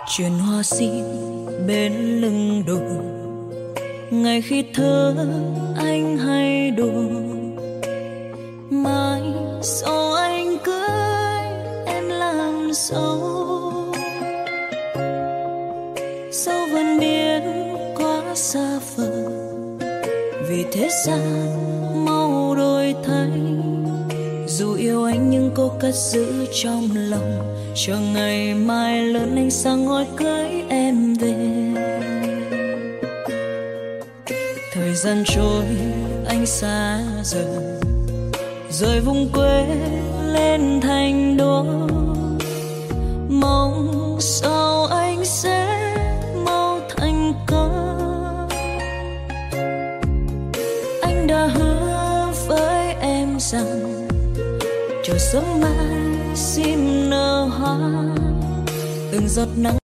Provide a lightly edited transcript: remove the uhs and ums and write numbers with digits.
Chuyền hoa sim bên lưng đồi, ngày khi thơ anh hay đùa. Mai sau anh cưới em làm dâu, dẫu vẫn biết quá xa vời, vì thế gian mau đổi thay. Dù yêu anh nhưng cô cất giữ trong lòng, chờ ngày mai lớn anh sang ngói cưới em về. Thời gian trôi anh xa dần, rời vùng quê lên thành đô. Mong sao anh sẽ mau thành công. Anh đã hứa với em rằng chờ sớm mai sim nở hoa, từng giọt nắng